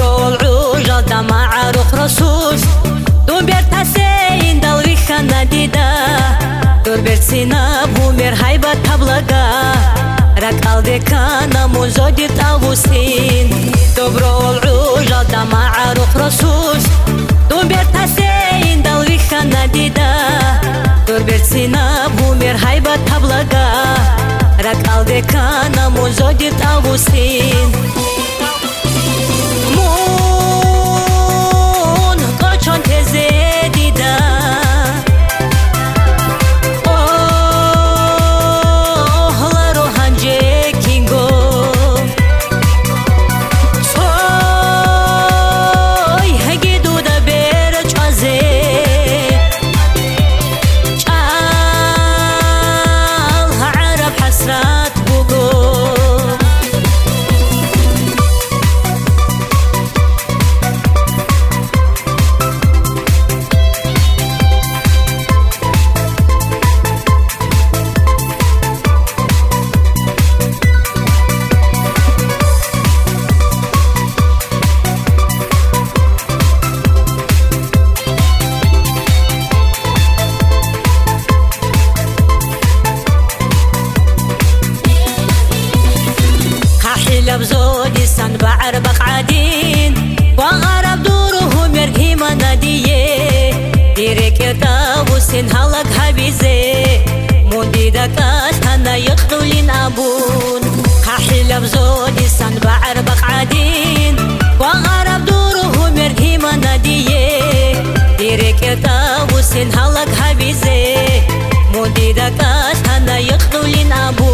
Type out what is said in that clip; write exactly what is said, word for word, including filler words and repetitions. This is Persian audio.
Добро العوجة دا معروف رسوس دون بيرتاسين دالويخا ناديدا دور بيرتسينا بومير هايبا تابلغا راك الدكانا مزودي تاوسين Добро العوجة دا معروف رسوس دون بيرتاسين دالويخا ناديدا دور بيرتسينا بومير هايبا تابلغا راك الدكانا مزودي تاوسين بزودي سن بعر بقعدين وغرب دورهم يرهيما ناديه ديريك يتابوسين هلق هبيزي مودي دكاس هنا يقتلين أبون ححيل بزودي سن بعر بقعدين وغرب دورهم يرهيما ناديه ديريك يتابوسين هلق هبيزي مودي دكاس هنا يقتلين أبون